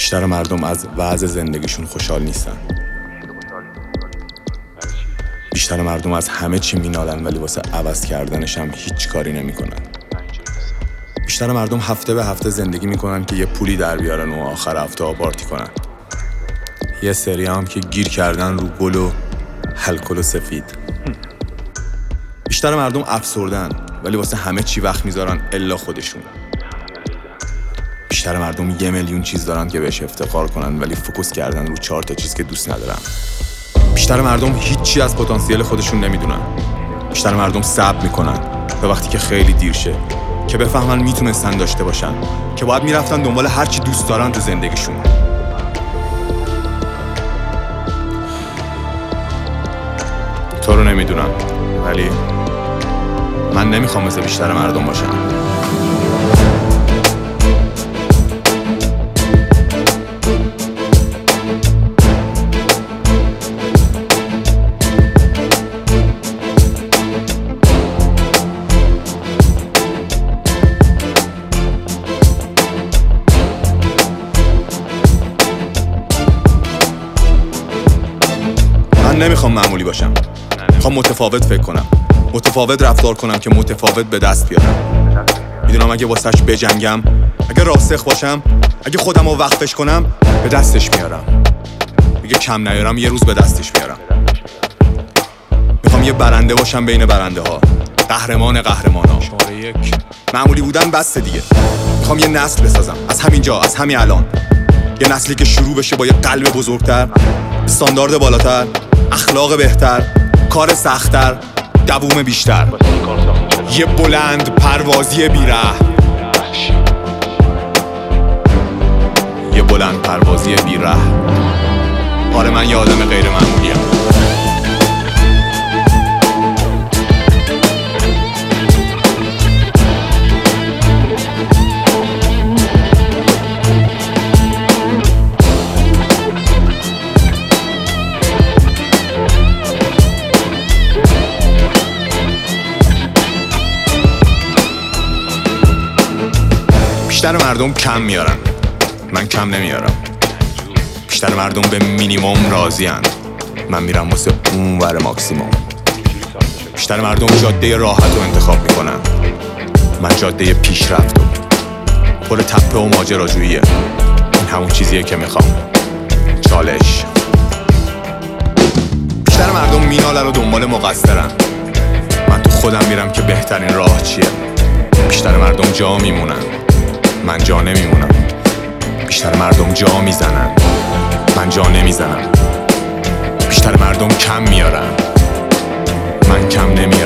بیشتر مردم از وضع زندگیشون خوشحال نیستن. بیشتر مردم از همه چی مینالن ولی واسه عوض کردنش هم هیچ کاری نمیکنن. بیشتر مردم هفته به هفته زندگی میکنن که یه پولی در بیارن و آخر هفته ها پارتی کنن. یه سری هم که گیر کردن رو گل و الکل و سفید. بیشتر مردم افسردن ولی واسه همه چی وقت میذارن الا خودشون. بیشتر مردم 1 میلیون چیز دارن که بهش افتخار کنن ولی فوکوس کردن رو 4 تا چیز که دوست ندارن. بیشتر مردم هیچی از پتانسیل خودشون نمیدونن. بیشتر مردم صبر میکنن تا وقتی که خیلی دیر شه که بفهمن میتونستن داشته باشن، که باید میرفتن دنبال هر چی دوست دارن تو زندگیشون. تو رو نمیدونم ولی من نمیخوام مثل بیشتر مردم باشم. من نمیخوام معمولی باشم. میخوام متفاوت فکر کنم، متفاوت رفتار کنم که متفاوت به دست بیارم. میدونم اگه واسش بجنگم، اگه راسخ باشم، اگه خودم رو وقفش کنم به دستش میارم. میگه کم نیارم یه روز به دستش میارم. میخوام یه برنده باشم بین برنده ها، قهرمان قهرمانا. شماره 1 معمولی بودن بسته دیگه. میخوام یه نسل بسازم از همینجا، از همین الان. یه نسلی که شروع بشه با یه قلب بزرگتر، استاندارد بالاتر، اخلاق بهتر، کار سخت‌تر، دووم بیشتر. یه بلند پروازی بیره، یه بلند پروازی بیره. آره من یه آدم غیر معمولیم. بیشتر مردم کم میارن، من کم نمیارم. بیشتر مردم به مینیمم راضی‌اند، من میرم واسه اونور ماکسیموم. بیشتر مردم جاده راحت رو انتخاب میکنن، من جاده پیشرفت و پر تپه و ماجراجوییه. این همون چیزیه که میخوام، چالش. بیشتر مردم مینالن و دنبال مقصرن، من تو خودم میرم که بهترین راه چیه. بیشتر مردم جا میمونن، من جا نمیمونم. بیشتر مردم جا میزنن، من جا نمیزنم. بیشتر مردم کم میارن، من کم نمیارم.